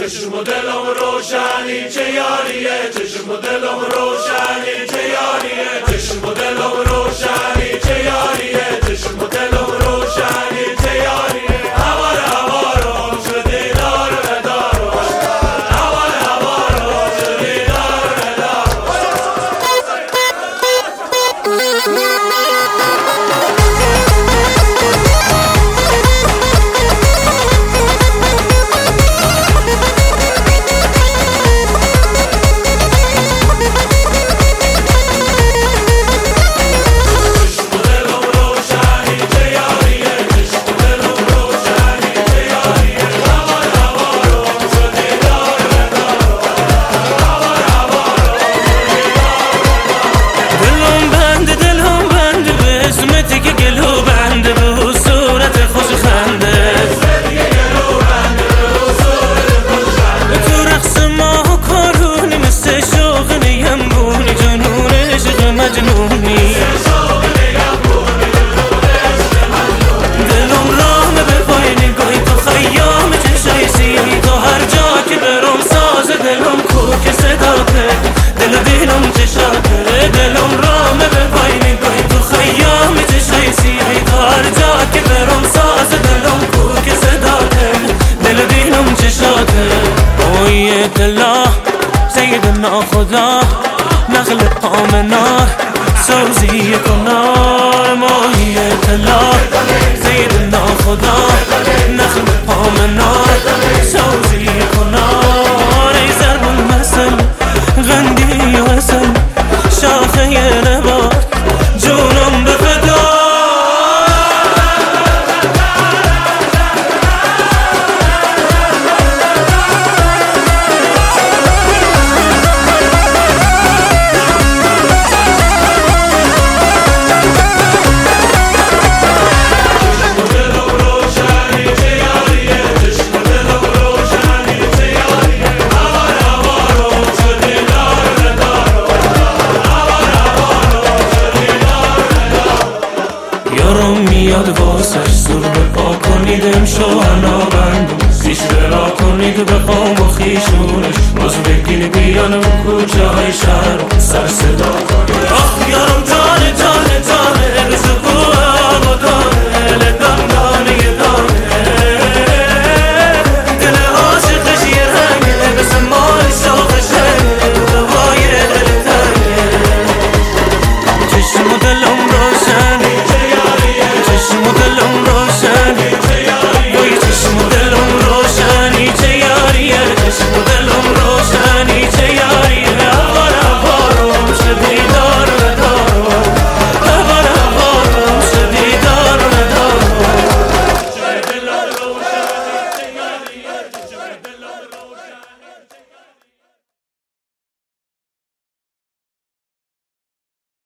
چشم و دلم روشنی چه یاریه، چشم و دلم روشنی چه یاریه، چشم و دلم روشنی چه یاریه، چشم و دلم روشنی چه یاریه. هوار هوارم شدی دار ندارم، هوار هوارم شدی دار ندارم. سيدنا خدا نخلق آمنا سوزی کنار ماهیت الله. سيدنا خدا نخلق آمنا سوزی کنار. ای ضرب المثل غندی و اصل شاخه نبات جونم به فدا. میاد واسش زور بپا کنید امشو هنا بندم پیش برا کنید بخوام و خیشونش باز بگین بیان و کوچه های شهر سر صدا